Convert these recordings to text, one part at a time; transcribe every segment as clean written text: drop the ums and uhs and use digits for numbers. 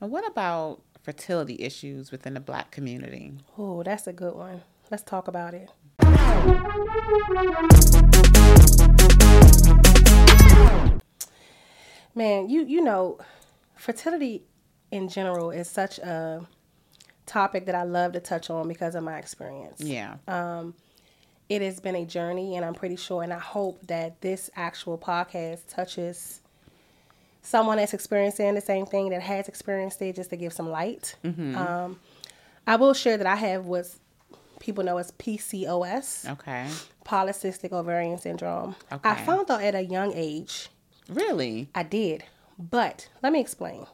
And what about fertility issues within the Black community? Oh, that's a good one. Let's talk about it. Man, you know, fertility in general is such a topic that I love to touch on because of my experience. Yeah. It has been a journey, and I'm pretty sure, and I hope that this actual podcast touches someone that's experiencing the same thing, that has experienced it, just to give some light. I will share that I have what people know as PCOS, Okay. polycystic ovarian syndrome. Okay. I found out at a young age. Really? I did. But let me explain.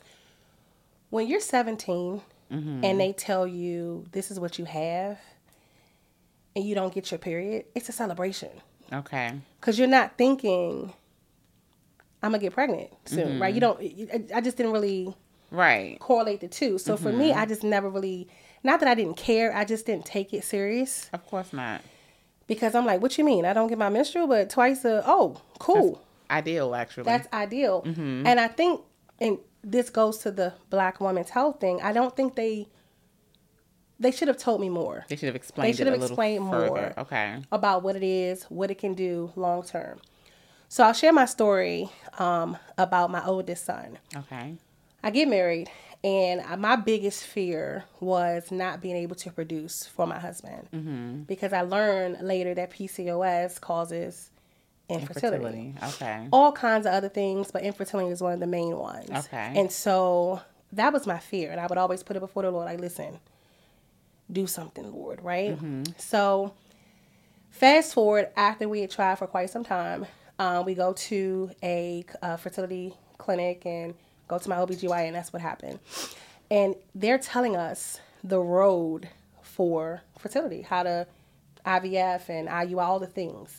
When you're 17 and they tell you this is what you have and you don't get your period, it's a celebration. Okay. Because you're not thinking, I'm going to get pregnant soon, right? You don't, I just didn't really Right. correlate the two. So for me, I just never really, not that I didn't care, I just didn't take it serious. Of course not. Because I'm like, what you mean? I don't get my menstrual, but twice cool. Ideal, actually. That's ideal. And I think, and this goes to the Black woman's health thing, I don't think they should have told me more. They should have explained it a little further. Okay. About what it is, what it can do long term. So I'll share my story about my oldest son. Okay. I get married, and my biggest fear was not being able to produce for my husband. Because I learned later that PCOS causes infertility. Okay. All kinds of other things, but infertility is one of the main ones. Okay. And so that was my fear. And I would always put it before the Lord, like, listen, do something, Lord, right? So fast forward, after we had tried for quite some time, we go to a fertility clinic and go to my OBGYN. That's what happened. And they're telling us the road for fertility, how to IVF and IUI, all the things.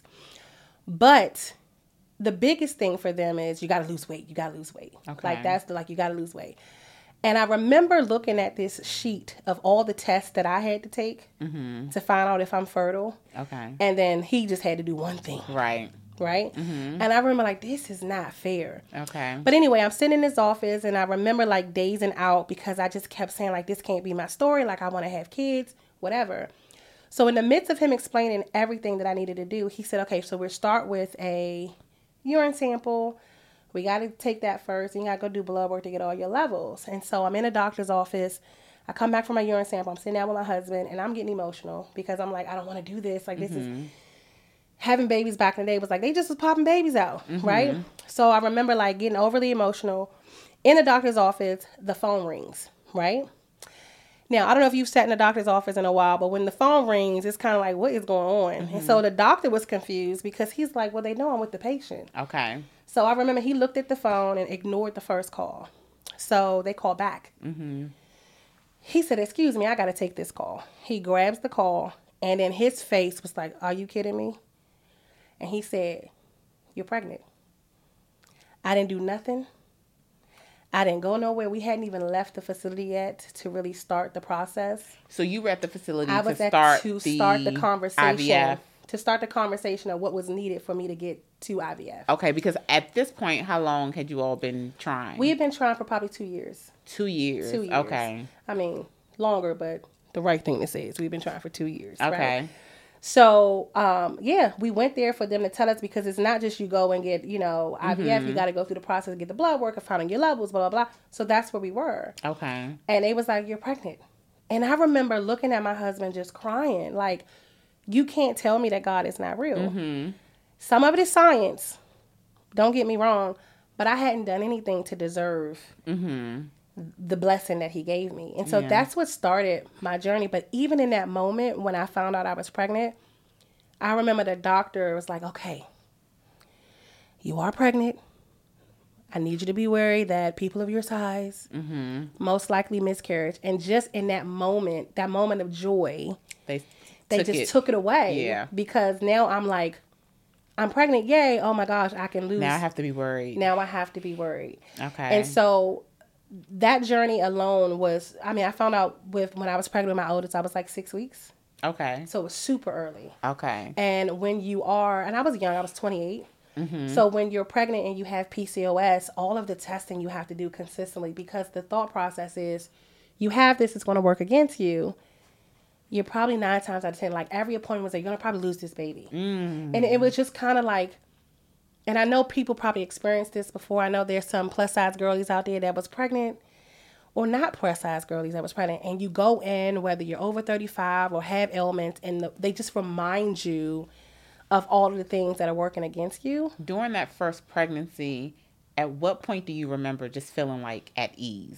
But the biggest thing for them is you got to lose weight. You got to lose weight. Okay. Like that's you got to lose weight. And I remember looking at this sheet of all the tests that I had to take to find out if I'm fertile. Okay. And then he just had to do one thing. Right. Right? And I remember like, this is not fair. Okay. But anyway, I'm sitting in his office and I remember like dazing out because I just kept saying like, this can't be my story. Like I want to have kids, whatever. So in the midst of him explaining everything that I needed to do, he said, okay, so we'll start with a urine sample. We got to take that first. And you got to go do blood work to get all your levels. And so I'm in a doctor's office. I come back from my urine sample. I'm sitting down with my husband and I'm getting emotional because I'm like, I don't want to do this. Like this is having babies back in the day was like, they just was popping babies out. Right. So I remember like getting overly emotional in the doctor's office. The phone rings. Right. Now, I don't know if you've sat in the doctor's office in a while, but when the phone rings, it's kind of like, what is going on? And so the doctor was confused because he's like, well, they know I'm with the patient. Okay. So I remember he looked at the phone and ignored the first call. So they called back. He said, excuse me, I got to take this call. He grabs the call, and then his face was like, are you kidding me? And he said, you're pregnant. I didn't do nothing. I didn't go nowhere. We hadn't even left the facility yet to really start the process. So you were at the facility I was to start the conversation. IVF. To start the conversation of what was needed for me to get to IVF. Okay, because at this point, how long had you all been trying? We had been trying for probably 2 years. 2 years. 2 years. Okay. I mean, longer, but the right thing to say is we've been trying for 2 years. Okay. Right? So, we went there for them to tell us because it's not just you go and get, IVF. You got to go through the process of get the blood work and finding your levels, blah, blah, blah. So that's where we were. Okay. And they was like, you're pregnant. And I remember looking at my husband just crying. Like, you can't tell me that God is not real. Some of it is science. Don't get me wrong. But I hadn't done anything to deserve the blessing that he gave me. And so that's what started my journey. But even in that moment when I found out I was pregnant, I remember the doctor was like, okay, you are pregnant. I need you to be worried that people of your size most likely miscarriage. And just in that moment of joy, they just took it away. Yeah. Because now I'm like, I'm pregnant. Yay. Oh my gosh, I can lose. Now I have to be worried. Okay. And so that journey alone was, I found out when I was pregnant with my oldest, I was like 6 weeks. Okay. So it was super early. Okay. And when you are, and I was young, I was 28. So when you're pregnant and you have PCOS, all of the testing you have to do consistently, because the thought process is you have this, it's going to work against you. You're probably 9 times out of 10, like every appointment was like, you're going to probably lose this baby. And it was just kind of like, and I know people probably experienced this before. I know there's some plus size girlies out there that was pregnant, or not plus size girlies that was pregnant, and you go in, whether you're over 35 or have ailments, and they just remind you of all of the things that are working against you. During that first pregnancy, at what point do you remember just feeling like at ease?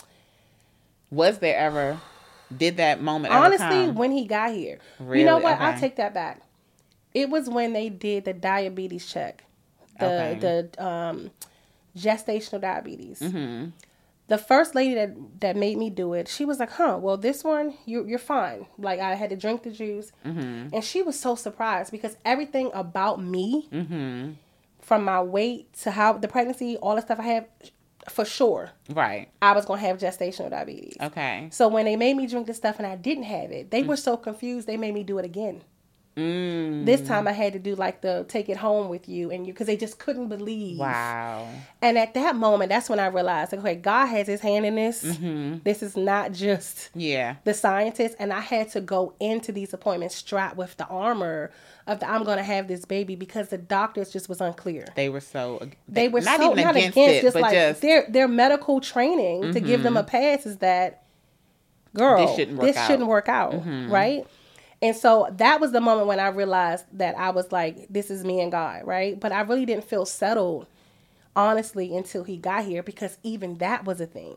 Was there ever, did that moment ever Honestly, come? when he got here. Really? You know what? Okay. I'll take that back. It was when they did the diabetes check. The gestational diabetes. The first lady that made me do it, she was like, well, this one, you're fine. Like, I had to drink the juice. And she was so surprised because everything about me, from my weight to how the pregnancy, all the stuff I have, for sure, Right. I was going to have gestational diabetes. Okay. So when they made me drink the stuff and I didn't have it, they were so confused, they made me do it again. This time I had to do like the take it home with you and you, because they just couldn't believe. Wow. And at that moment, that's when I realized, like, okay, God has his hand in this. This is not just the scientist. And I had to go into these appointments strapped with the armor of the, I'm going to have this baby, because the doctors just was unclear. They were so, they were not so even not against against it, just but like just their medical training to give them a pass is that, girl, this shouldn't work out, right? And so that was the moment when I realized that I was like, this is me and God, right? But I really didn't feel settled, honestly, until he got here, because even that was a thing.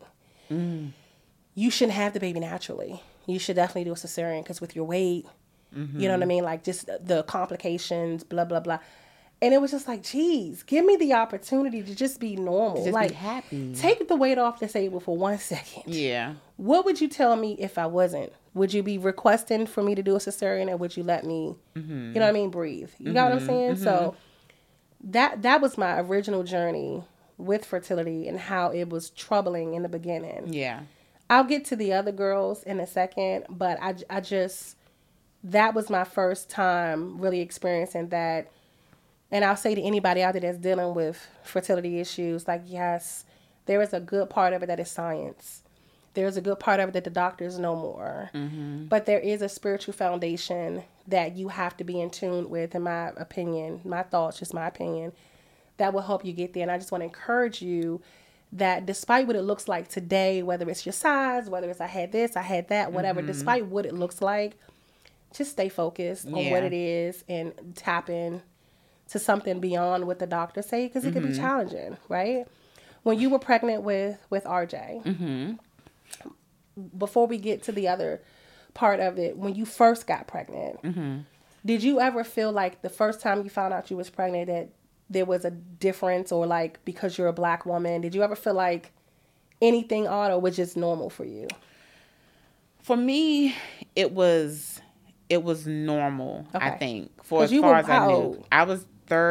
You shouldn't have the baby naturally. You should definitely do a cesarean, because with your weight, you know what I mean? Like, just the complications, blah, blah, blah. And it was just like, geez, give me the opportunity to just be normal. just like, be happy. Take the weight off the table for 1 second. Yeah. What would you tell me if I wasn't? Would you be requesting for me to do a cesarean, or would you let me, you know what I mean, breathe? You got what I'm saying? So that was my original journey with fertility and how it was troubling in the beginning. Yeah. I'll get to the other girls in a second, but I just, that was my first time really experiencing that. And I'll say to anybody out there that's dealing with fertility issues, like, yes, there is a good part of it that is science. There's a good part of it that the doctors know more. But there is a spiritual foundation that you have to be in tune with, in my opinion, my thoughts, just my opinion, that will help you get there. And I just want to encourage you that despite what it looks like today, whether it's your size, whether it's I had this, I had that, whatever, despite what it looks like, just stay focused on what it is and tap in to something beyond what the doctors say, because it can be challenging, right? When you were pregnant with RJ, before we get to the other part of it, when you first got pregnant, did you ever feel like the first time you found out you was pregnant that there was a difference, or like, because you're a Black woman, did you ever feel like anything odd, or was just normal for you? For me, it was normal, I think, for as you far were as I how knew. old? I was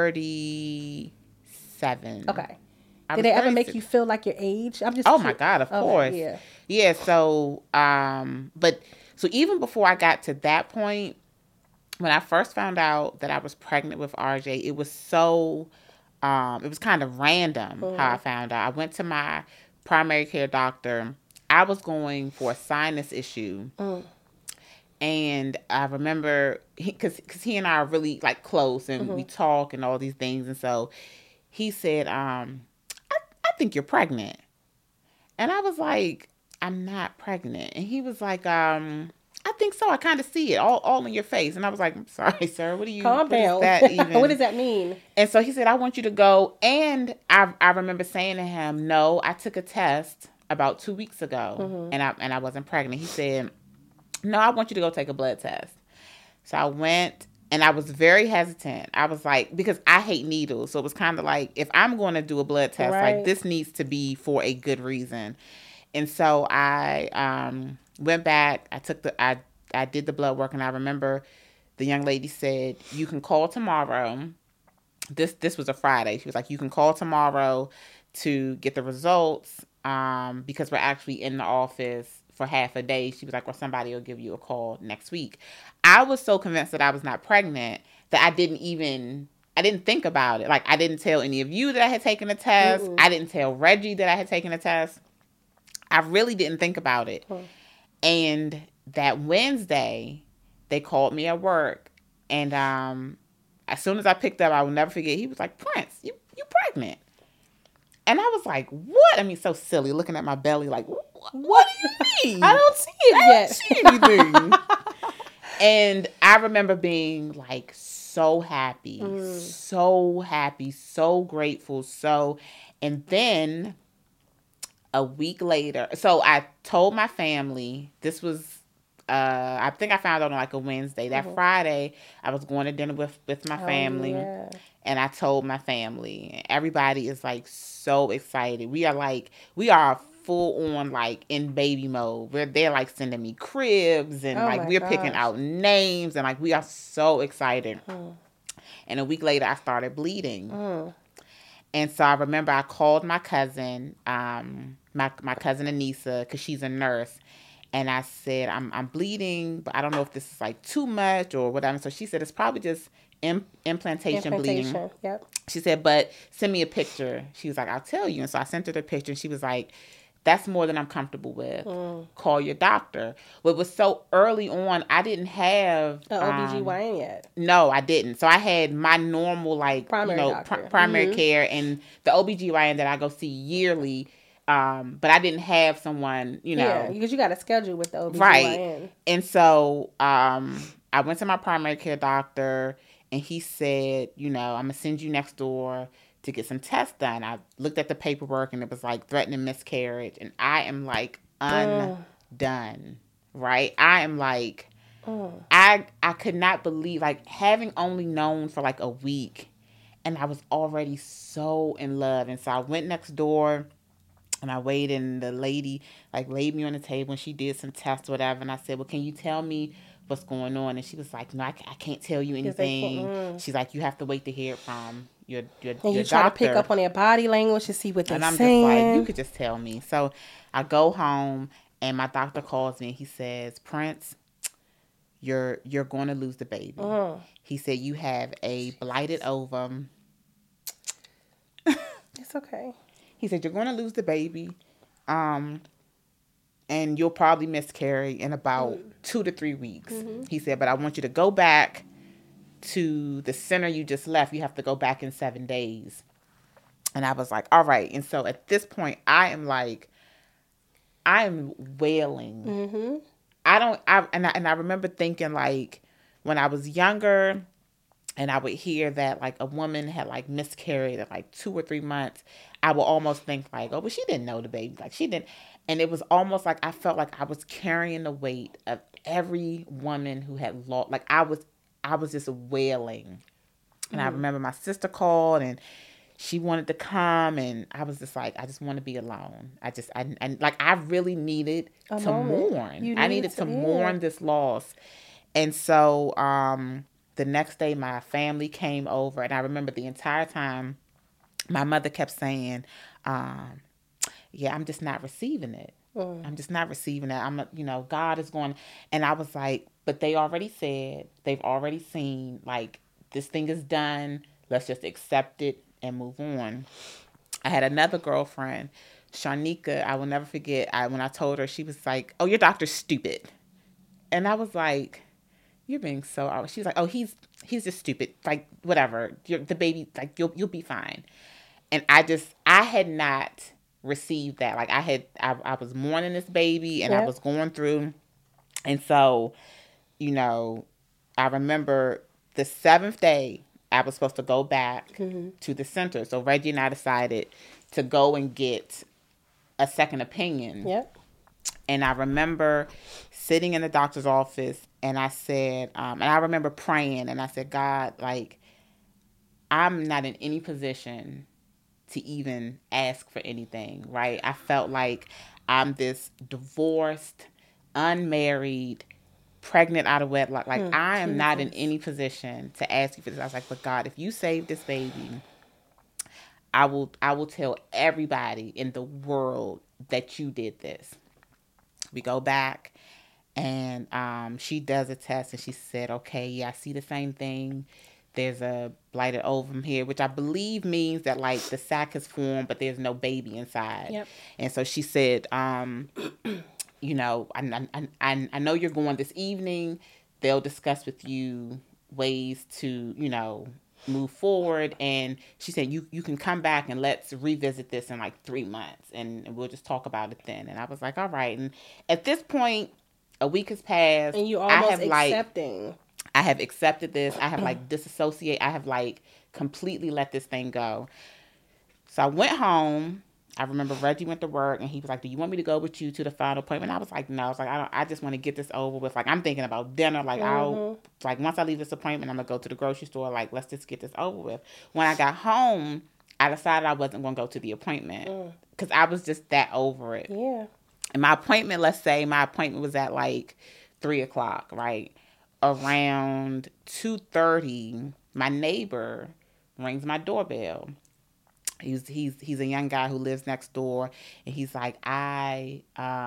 37. Okay. Did they ever make you feel like your age? I'm just. Oh my God, of course. Yeah. Yeah. So, but so even before I got to that point, when I first found out that I was pregnant with RJ, it was so, it was kind of random how I found out. I went to my primary care doctor. I was going for a sinus issue. And I remember, because he and I are really like close, and we talk and all these things. And so he said, I think you're pregnant. And I was like, I'm not pregnant. And he was like, I think so. I kind of see it all in your face. And I was like, I'm sorry, sir. What do you, calm down. What is that even? What does that mean? And so he said, I want you to go. And I remember saying to him, no, I took a test about 2 weeks ago, and I wasn't pregnant. He said, no, I want you to go take a blood test. So I went, and I was very hesitant. I was like, because I hate needles. So it was kind of like, if I'm going to do a blood test, like, this needs to be for a good reason. And so I went back. I did the blood work, and I remember the young lady said, you can call tomorrow. This was a Friday. She was like, you can call tomorrow to get the results, because we're actually in the office for half a day. She was like, well, somebody will give you a call next week. I was so convinced that I was not pregnant that I didn't even I didn't think about it. Like, I didn't tell any of you that I had taken a test. Mm-mm. I didn't tell Reggie that I had taken a test. I really didn't think about it. And that Wednesday, they called me at work. And as soon as I picked up, I will never forget, he was like, Prince, you pregnant. And I was like, what? I mean, so silly, looking at my belly like, what do you mean? I don't see it yet. I don't see anything. And I remember being like so happy, so grateful. And then a week later, so I told my family, this was, I think I found out on like a Wednesday. That Friday, I was going to dinner with my family. Yeah. And I told my family. Everybody is like so excited. We are full on like in baby mode. They're like sending me cribs and we're picking out names and like we are so excited. And a week later, I started bleeding. And so I remember I called my cousin, my cousin Anissa, because she's a nurse. And I said, I'm bleeding, but I don't know if this is like too much or whatever. So she said, it's probably just implantation bleeding. Yep. She said, but send me a picture. She was like, I'll tell you. And so I sent her the picture and she was like, that's more than I'm comfortable with. Call your doctor. Well, it was so early on, I didn't have the OBGYN yet. No, I didn't. So I had my normal primary care and the OBGYN that I go see yearly. But I didn't have someone, Yeah, because you got a schedule with the OBGYN. Right. And so I went to my primary care doctor and he said, I'm going to send you next door to get some tests done. I looked at the paperwork and it was like threatening miscarriage. And I am like undone, right? I am like, I could not believe, like having only known for like a week and I was already so in love. And so I went next door and I waited and the lady like laid me on the table and she did some tests or whatever. And I said, well, can you tell me what's going on? And she was like, no, I can't tell you anything. She's like, you have to wait to hear it from your and you try doctor. To pick up on their body language to see what they're saying. And I'm just like, you could just tell me. So I go home and my doctor calls me and he says, Prince, you're going to lose the baby. He said, you have a blighted ovum. It's okay. He said, you're going to lose the baby. And you'll probably miscarry in about 2 to 3 weeks. He said, but I want you to go back to the center you just left. You have to go back in 7 days. And I was like, all right. And so at this point, I am wailing. I remember thinking like when I was younger and I would hear that like a woman had like miscarried at like 2 or 3 months, I would almost think like, oh, but she didn't know the baby. Like she didn't. And it was almost like I felt like I was carrying the weight of every woman who had lost. Like I was just wailing. And I remember my sister called and she wanted to come and I was just like, I just want to be alone. I really needed to mourn. I needed to mourn this loss. And so the next day my family came over and I remember the entire time my mother kept saying, yeah, I'm just not receiving it. I'm just not receiving it. God is going. And I was like, but they've already seen, like, this thing is done. Let's just accept it and move on. I had another girlfriend, Shanika. I will never forget. When I told her, she was like, oh, your doctor's stupid. And I was like, you're being so... She's like, oh, he's just stupid. Like, whatever. The baby, like, you'll be fine. And I had not received that. Like I was mourning this baby and I was going through. And so, I remember the 7th day I was supposed to go back to the center. So Reggie and I decided to go and get a second opinion. Yep. And I remember sitting in the doctor's office and I said, and I remember praying and I said, God, like, I'm not in any position to even ask for anything, right? I felt like I'm this divorced, unmarried, pregnant out of wedlock. Like, I am not in any position to ask you for this. I was like, but God, if you save this baby, I will tell everybody in the world that you did this. We go back and she does a test and she said, okay, yeah, I see the same thing there's a blighted ovum here, which I believe means that like the sac has formed, but there's no baby inside. Yep. And so she said, you know, I know you're going this evening. They'll discuss with you ways to, you know, move forward. And she said, you can come back and let's revisit this in like 3 months and we'll just talk about it then. And I was like, all right. And at this point, a week has passed. And you almost accepting. I have accepted this. I have like disassociate. I have like completely let this thing go. So I went home. I remember Reggie went to work and he was like, do you want me to go with you to the final appointment? I was like, no. I was like, I just want to get this over with. Like, I'm thinking about dinner. Like, once I leave this appointment, I'm going to go to the grocery store. Like, let's just get this over with. When I got home, I decided I wasn't going to go to the appointment because I was just that over it. Yeah. And my appointment, let's say my appointment was at like 3:00, right? Around 2:30, my neighbor rings my doorbell. He's a young guy who lives next door, and he's like, I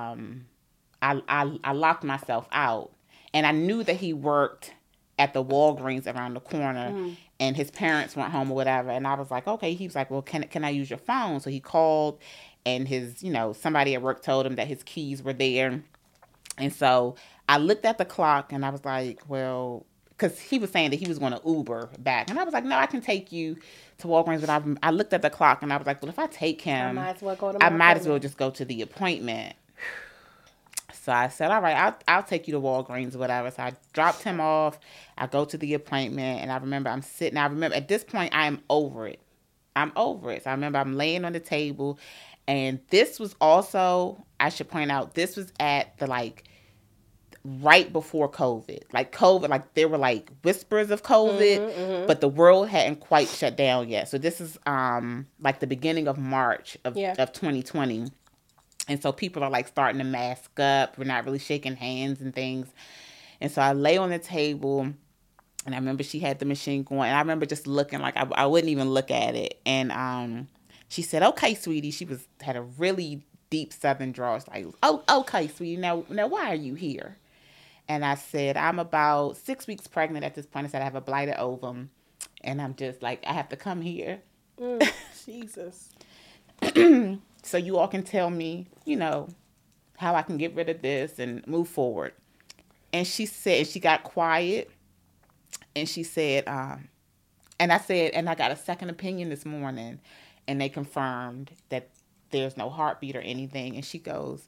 locked myself out, and I knew that he worked at the Walgreens around the corner, and his parents weren't home or whatever. And I was like, okay. He was like, well, can I use your phone? So he called, and his, you know, somebody at work told him that his keys were there, and so I looked at the clock, and I was like, well, because he was saying that he was going to Uber back. And I was like, no, I can take you to Walgreens. But I looked at the clock and I was like, well, if I take him, I might as well just go to the appointment. So I said, all right, I'll take you to Walgreens or whatever. So I dropped him off. I go to the appointment. And I remember at this point, I'm over it. So I remember I'm laying on the table. And this was also, I should point out, this was at the right before COVID. Like COVID, like there were like whispers of COVID, but the world hadn't quite shut down yet. So this is like the beginning of March of 2020. And so people are like starting to mask up. We're not really shaking hands and things. And so I lay on the table and I remember she had the machine going. And I remember just looking like I wouldn't even look at it. And she said, okay, sweetie. She had a really deep Southern drawl. It's like, oh, okay, sweetie. Now why are you here? And I said, I'm about 6 weeks pregnant at this point. I said, I have a blighted ovum. And I'm just like, I have to come here. Jesus. So you all can tell me, you know, how I can get rid of this and move forward. And she said, she got quiet. And she said, and I said, and I got a second opinion this morning. And they confirmed that there's no heartbeat or anything. And she goes,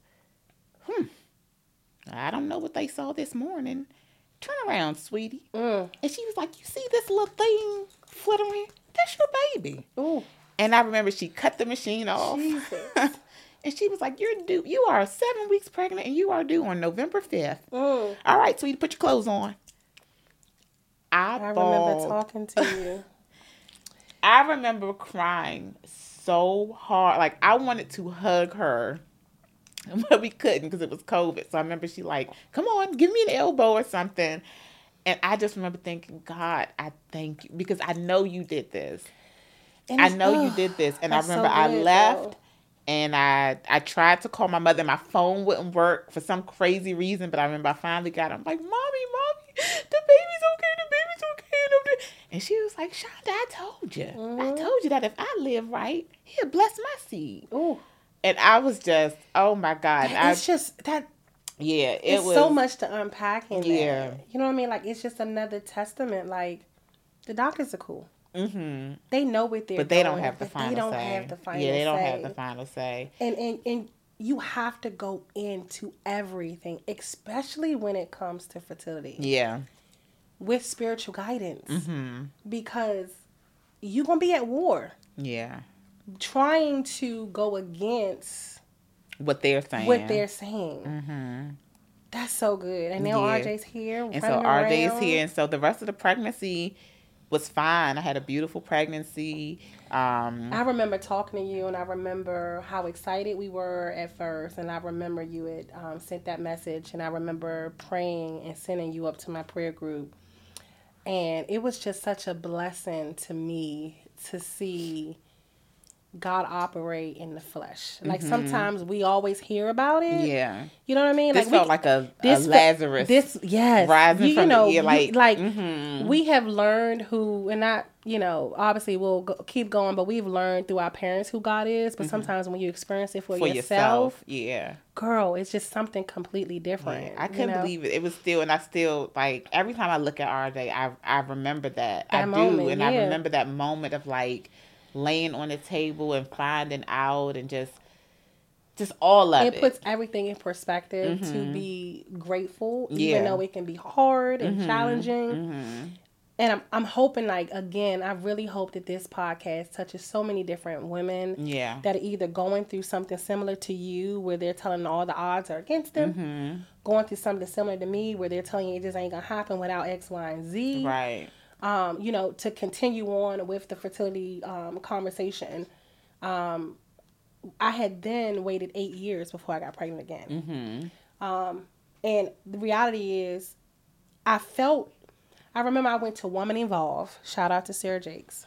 I don't know what they saw this morning. Turn around, sweetie. And she was like, you see this little thing fluttering? That's your baby. Ooh. And I remember she cut the machine off. And she was like, you are 7 weeks pregnant and you are due on November 5th. All right, sweetie, put your clothes on. I remember talking to you. I remember crying so hard. Like, I wanted to hug her. But we couldn't because it was COVID. So I remember she like, come on, give me an elbow or something. And I just remember thinking, God, I thank you. Because I know you did this. And I know you did this. And I remember I left and I tried to call my mother. My phone wouldn't work for some crazy reason. But I remember I finally got it. I'm like, Mommy, the baby's okay. And she was like, Shonda, I told you. I told you that if I live right, he'll bless my seed. Ooh. And I was just, oh my God. It's just that. Yeah, it's was so much to unpack in there. You know what I mean? Like, it's just another testament. Like, the doctors are cool. Mm-hmm. They know what they're doing. But they don't have the final say. They don't have the final say. Yeah, they don't have the final say. And you have to go into everything, especially when it comes to fertility. Yeah. With spiritual guidance. Mm-hmm. Because you're going to be at war. Yeah. Trying to go against what they're saying. Mm-hmm. That's so good. And now RJ's here. And so RJ is here. And so the rest of the pregnancy was fine. I had a beautiful pregnancy. I remember talking to you, and I remember how excited we were at first. And I remember you had sent that message, and I remember praying and sending you up to my prayer group. And it was just such a blessing to me to see God operate in the flesh. Like sometimes we always hear about it. Yeah. You know what I mean? This like felt like a Lazarus. Yes. Rising from the ear, like we have learned who, and not, obviously we'll keep going, but we've learned through our parents who God is. But sometimes when you experience it for yourself, yeah, girl, it's just something completely different. Yeah. I couldn't believe it. It was still, and I still, like, every time I look at RJ, I remember that. I do. And I remember that moment of, like, laying on the table and finding out and just all of it. It puts everything in perspective to be grateful, even though it can be hard and challenging. And I'm hoping, like, again, I really hope that this podcast touches so many different women that are either going through something similar to you, where they're telling all the odds are against them, going through something similar to me, where they're telling you it just ain't gonna happen without X, Y, and Z. Right. To continue on with the fertility conversation. I had then waited 8 years before I got pregnant again. And the reality is, I remember I went to Woman Evolve. Shout out to Sarah Jakes.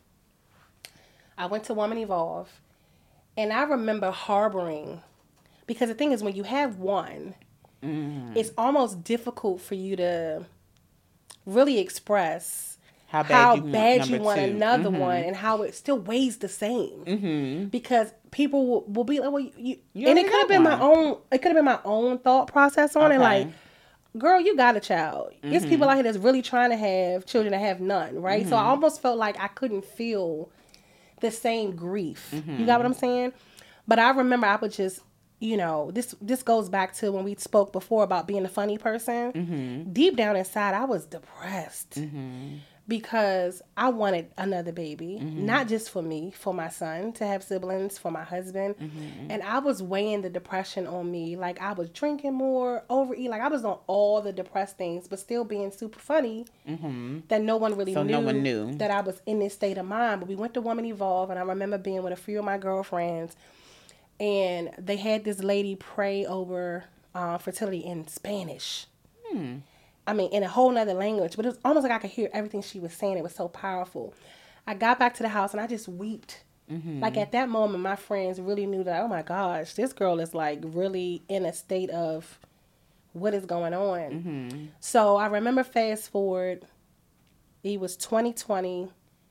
I went to Woman Evolve, and I remember harboring, because the thing is, when you have one, it's almost difficult for you to really express how bad you want another one, and how it still weighs the same. Because people will be like, well, you and it could have been my own thought process on it, like, girl, you got a child. There's people out here that's really trying to have children that have none, right? So I almost felt like I couldn't feel the same grief. You got what I'm saying? But I remember I would just, this goes back to when we spoke before about being a funny person. Deep down inside, I was depressed. Because I wanted another baby, not just for me, for my son to have siblings, for my husband. And I was weighing the depression on me. Like, I was drinking more, overeating. Like, I was on all the depressed things, but still being super funny that no one really knew that I was in this state of mind. But we went to Woman Evolve, and I remember being with a few of my girlfriends, and they had this lady pray over fertility in Spanish. I mean, in a whole nother language, but it was almost like I could hear everything she was saying. It was so powerful. I got back to the house and I just wept. Like, at that moment, my friends really knew that, oh my gosh, this girl is like really in a state of what is going on. So I remember, fast forward, it was 2020,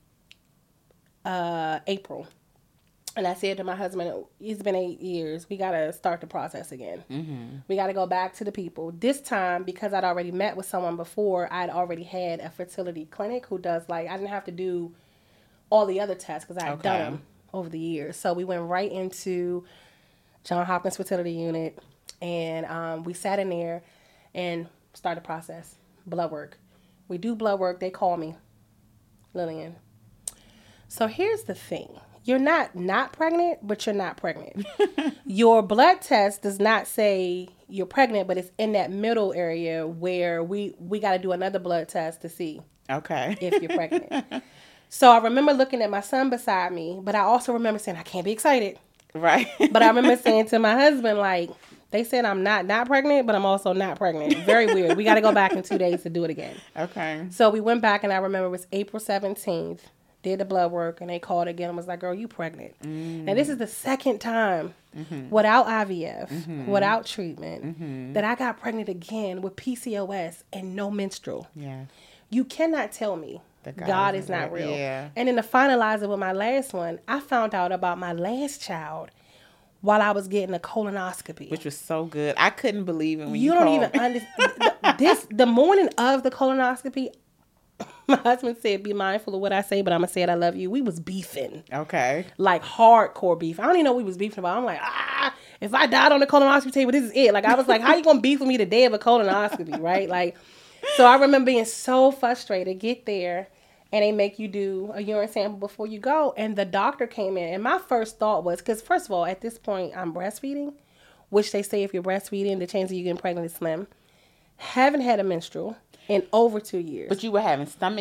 April. And I said to my husband, it's been 8 years. We got to start the process again. We got to go back to the people. This time, because I'd already met with someone before, I'd already had a fertility clinic who does, like, I didn't have to do all the other tests because I had done them over the years. So we went right into Johns Hopkins Fertility Unit, and we sat in there and started the process. Blood work. We do blood work. They call me Lillian. So here's the thing. You're not pregnant, but you're not pregnant. Your blood test does not say you're pregnant, but it's in that middle area where we got to do another blood test to see if you're pregnant. So I remember looking at my son beside me, but I also remember saying, I can't be excited. Right. But I remember saying to my husband, like, they said I'm not pregnant, but I'm also not pregnant. Very weird. We got to go back in 2 days to do it again. Okay. So we went back, and I remember it was April 17th. Did the blood work, and they called again and was like, girl, you pregnant. And this is the second time without IVF, without treatment, that I got pregnant again with PCOS and no menstrual. Yeah. You cannot tell me that God is not real. Yeah. And in the finalizer with my last one, I found out about my last child while I was getting a colonoscopy. Which was so good. I couldn't believe it when you don't even understand. The morning of the colonoscopy, my husband said, be mindful of what I say, but I'm going to say it, I love you. We was beefing. Okay. Like, hardcore beef. I don't even know what we was beefing about. I'm like, if I died on the colonoscopy table, this is it. Like, I was like, how you going to beef with me the day of a colonoscopy, right? Like, so I remember being so frustrated. Get there, and they make you do a urine sample before you go. And the doctor came in, and my first thought was, because first of all, at this point, I'm breastfeeding, which they say if you're breastfeeding, the chance of you getting pregnant is slim. Haven't had a menstrual in over 2 years. But you were having stomach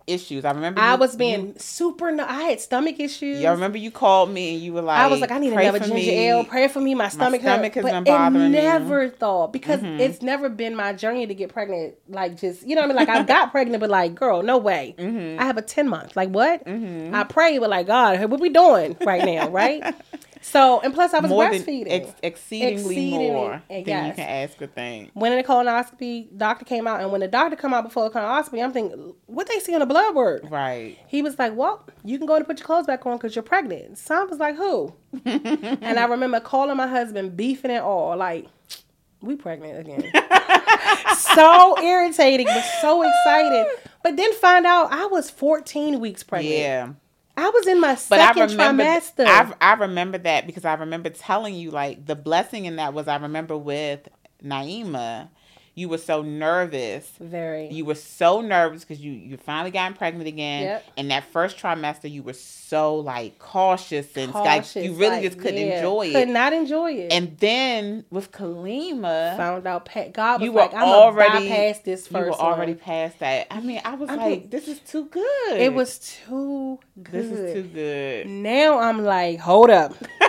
issues. I remember I was being I had stomach issues. I remember you called me and you were like, I was like, I need another ginger ale. Pray for me. My stomach hurt. Has but been bothering me. Never thought, because it's never been my journey to get pregnant. Like, just, you know what I mean? Like, I got pregnant, but like, girl, no way. I have a 10-month. Like, what? I pray, but like, God, what we doing right now, right? So, and plus I was breastfeeding. Exceedingly more than you can ask or think. When the colonoscopy, doctor came out, and when the doctor come out before the colonoscopy, I'm thinking, what they see on the blood work? Right. He was like, well, you can go and put your clothes back on because you're pregnant. So I was like, who? And I remember calling my husband, beefing and all, like, we pregnant again. So irritating, but so excited. But then find out I was 14 weeks pregnant. Yeah. I was in my second trimester. I remember that because I remember telling you, like, the blessing in that was, I remember with Naima, you were so nervous. Very. You were so nervous because you finally gotten pregnant again. Yep. And that first trimester, you were so, like, cautious and like, you really just couldn't enjoy it. Could not enjoy it. And then with Kalima, found out God was like, I'm already bypass this first. You were already past that. I mean, I was like, this is too good. It was too good. This is too good. Now I'm like, hold up.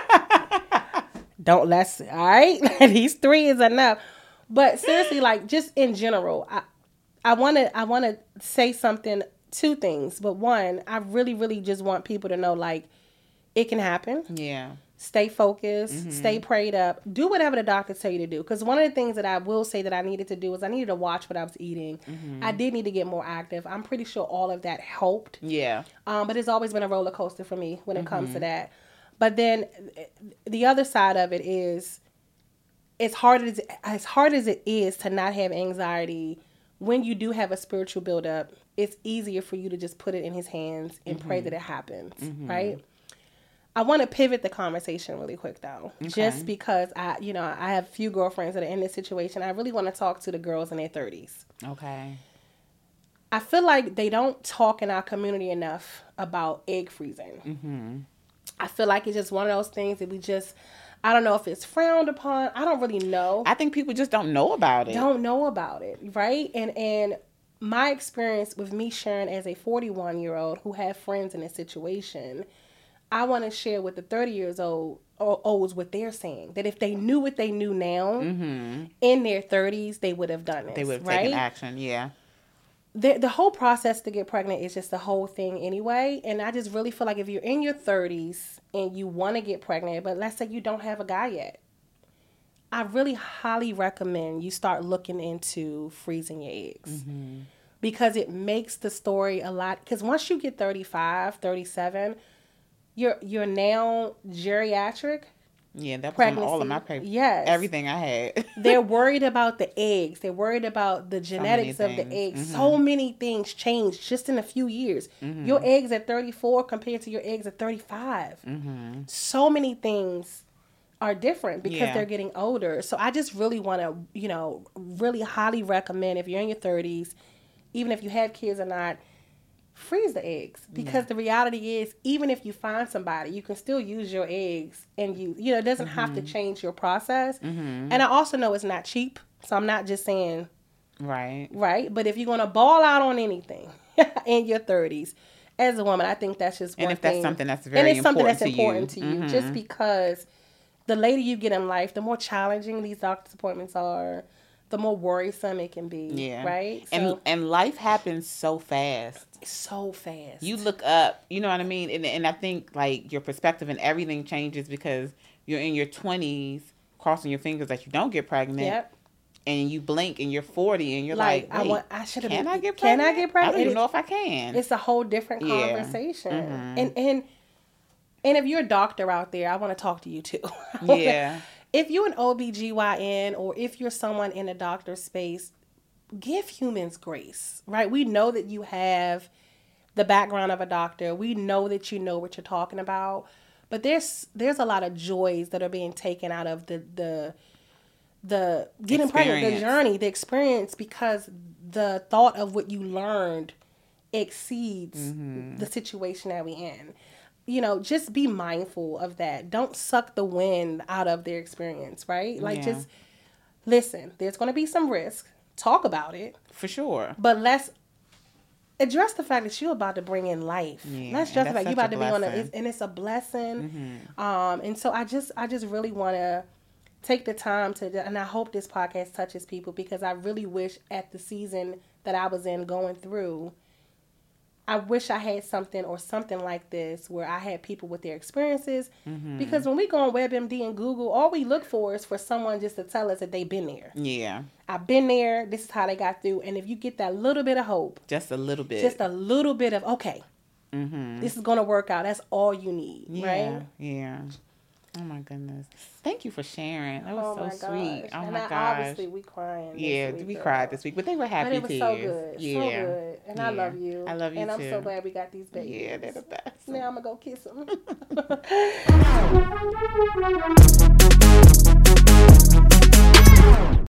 All right? These 3 is enough. But seriously, like, just in general, I want to say something, 2 things. But one, I really, really just want people to know, like, it can happen. Yeah. Stay focused. Stay prayed up. Do whatever the doctors tell you to do. Because one of the things that I will say that I needed to do is I needed to watch what I was eating. I did need to get more active. I'm pretty sure all of that helped. Yeah. But it's always been a roller coaster for me when it comes to that. But then the other side of it is, as hard as it is to not have anxiety, when you do have a spiritual buildup, it's easier for you to just put it in his hands and pray that it happens, right? I want to pivot the conversation really quick, though, just because I have a few girlfriends that are in this situation. I really want to talk to the girls in their 30s. Okay. I feel like they don't talk in our community enough about egg freezing. I feel like it's just one of those things that we just... I don't know if it's frowned upon. I don't really know. I think people just don't know about it. Right? And my experience with me sharing as a 41-year-old who have friends in a situation, I want to share with the 30-year-olds what they're saying. That if they knew what they knew now, in their 30s, they would have done it. They would have taken action, yeah. The whole process to get pregnant is just the whole thing anyway. And I just really feel like if you're in your 30s and you want to get pregnant, but let's say you don't have a guy yet, I really highly recommend you start looking into freezing your eggs. Because it makes the story a lot. Because once you get 35, 37, you're now geriatric. Yeah, that was on all of my papers. Yes. Everything I had. They're worried about the eggs. They're worried about the genetics of the eggs. So many things change just in a few years. Your eggs at 34 compared to your eggs at 35. So many things are different because they're getting older. So I just really want to, really highly recommend, if you're in your 30s, even if you have kids or not, freeze the eggs, because the reality is, even if you find somebody, you can still use your eggs, and it doesn't have to change your process. And I also know it's not cheap, so I'm not just saying right, but if you're going to ball out on anything in your 30s as a woman, I think that's just one thing. And if that's something that's very important to you, just because the later you get in life, the more challenging these doctor's appointments are, the more worrisome it can be, right? So, and life happens so fast. So fast. You look up, you know what I mean? And I think, like, your perspective and everything changes because you're in your 20s, crossing your fingers that you don't get pregnant. Yep. And you blink and you're 40 and you're like, wait, I should have can I get pregnant? Can I get pregnant? I don't even know if I can. It's a whole different conversation. And if you're a doctor out there, I want to talk to you too. If you're an OBGYN or if you're someone in a doctor space, give humans grace, right? We know that you have the background of a doctor. We know that you know what you're talking about. But there's a lot of joys that are being taken out of the getting pregnant, the journey, the experience, because the thought of what you learned exceeds the situation that we're in. Just be mindful of that. Don't suck the wind out of their experience, right? Just listen. There's going to be some risk. Talk about it. For sure. But let's address the fact that you're about to bring in life. Yeah, Let's address the and fact that's you're about such to a be on blessing. and it's a blessing. Mm-hmm. And so I just really want to take the time to, and I hope this podcast touches people, because I really wish at the season that I was in going through, I wish I had something like this where I had people with their experiences. Mm-hmm. Because when we go on WebMD and Google, all we look for is for someone just to tell us that they've been there. Yeah. I've been there. This is how they got through. And if you get that little bit of hope, Just a little bit. just a little bit of, okay, Mm-hmm. this is going to work out. That's all you need, Yeah. right? Yeah. Oh my goodness. Thank you for sharing. That was so sweet. Oh and my gosh. gosh. Obviously, we crying. Yeah, this week, we girl. cried this week, but they were happy But it was tears. so good. Yeah. So good. And I Yeah. love you. I love you and too. I'm so glad we got these babies. Yeah, they're the best. Now I'm going to go kiss them.